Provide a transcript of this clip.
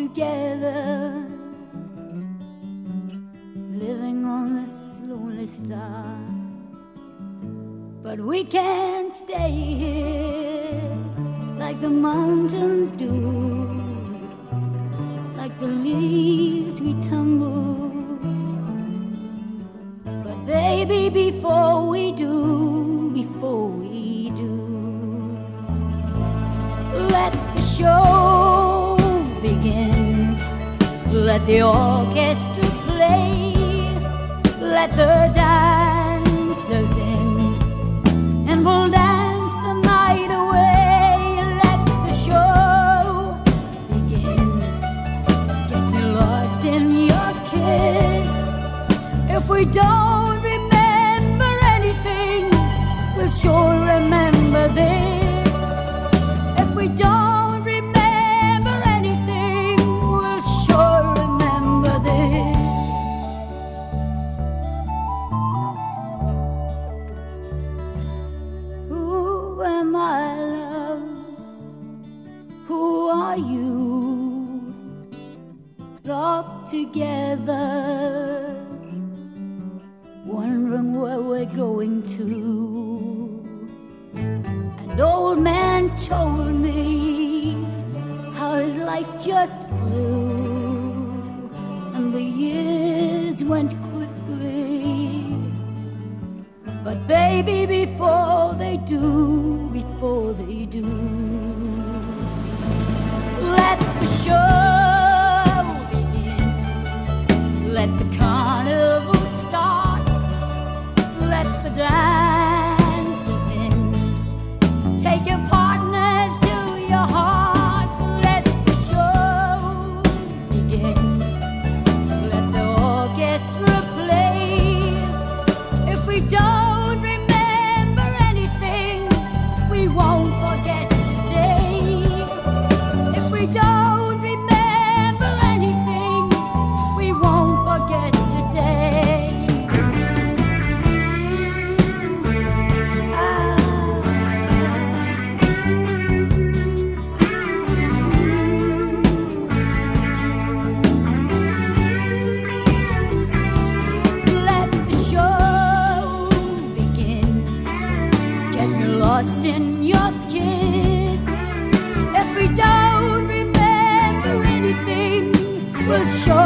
together, living on this lonely star. But we can't stay here like the mountains do, like the leaves we tumble. But baby, before we do, let the show begin. Let the orchestra play. Let the dancers in, and we'll dance the night away. Let the show begin. Get me lost in your kiss. If we don't remember anything, we'll sure remember this. We don't remember anything, we'll sure remember this. Who am I, love? Who are you? Locked together, wondering where we're going to. An old man told me how his life just flew, and the years went quickly. But baby, before they do, let the show begin. Let the carnival start. Let the dancers in. Take your partners to your hearts. Let the show begin. Let the orchestra play. If we don't remember anything, we won't forget today. If we don't remember anything, we won't forget today. Let the show begin. Get me lost in your kiss. If we don't remember anything, we'll show